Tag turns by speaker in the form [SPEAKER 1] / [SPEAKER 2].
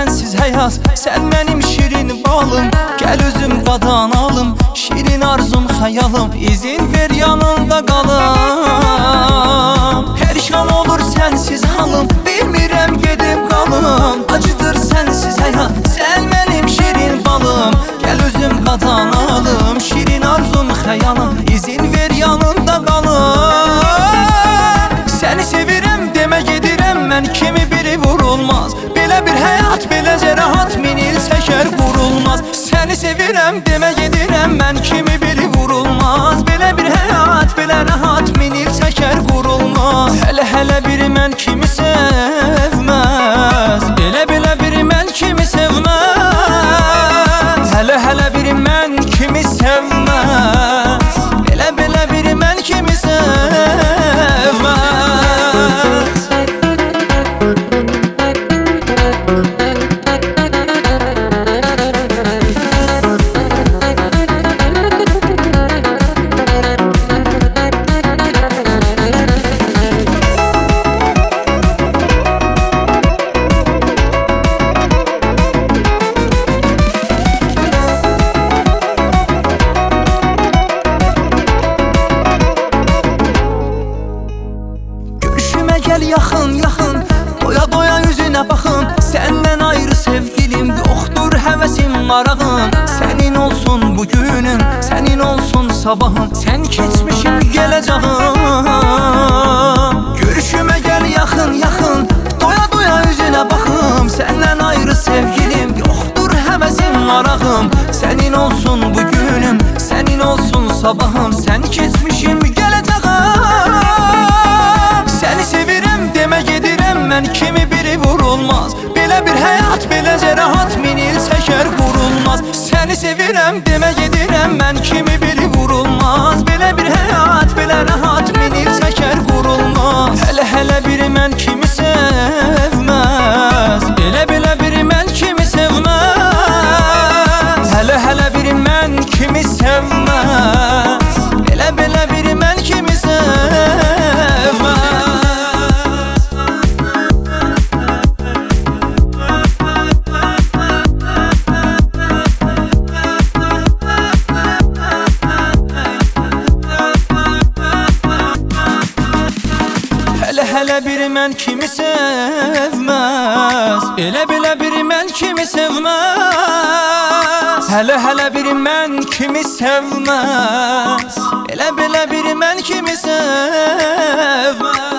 [SPEAKER 1] sensiz həyat, sən mənim şirin balım. Gəl özüm qadan alım, şirin arzum xəyalım. İzin ver yanında qalım. Perişan olur sensiz halım, bilmirəm gedim qalım. Acıdır sensiz həyat, sən mənim şirin balım. Gəl özüm qadan alım, şirin arzum xəyalım. İzin ver yanında qalım. Səni sevirəm demə gedirəm mən, kimi biri vurulmaz. Belə bir həyat, beləcə rahat, min il çəkər qurulmaz. Səni sevirəm demə gedirəm mən, kimi biri vurulmaz. Belə bir həyat, belə rahat, min il çəkər qurulmaz. Hələ biri mən kimi sevməz, belə biri mən kimi sevməz. Hələ biri mən kimi sevməz, belə biri mən kimi sevməz. Gəl yaxın, yaxın, doya doya yüzünə baxım. Səndən ayrı sevgilim yoxdur, həvəsim, marağım. Sənin olsun bu günüm, sənin olsun sabahım. Sən keçmişim, gələcəyim. Görüşümə gəl yaxın, yaxın, doya doya yüzünə baxım. Səndən ayrı sevgilim yoxdur, həvəsim, marağım. Sənin olsun bu günüm, sənin olsun sabahım. Sən keçmişim, gələcəyim. Səni sevirəm demə gedirəm mən, kimi biri vurulmaz. Belə bir həyat, beləcə rahat, min il çəkər qurulmaz. Səni sevirəm demə gedirəm mən, kimi biri vurulmaz. Belə bir həyat, belə rahat, min il çəkər qurulmaz. Hələ biri mən kimi sevməz, belə biri mən kimi sevməz. Hələ biri mən kimi sevməz, belə biri mən kimi sevməz. Hələ biri mən kimi sevməz, elə biri mən kimi sevməz. Hələ biri mən kimi sevməz, elə biri mən kimi sevməz.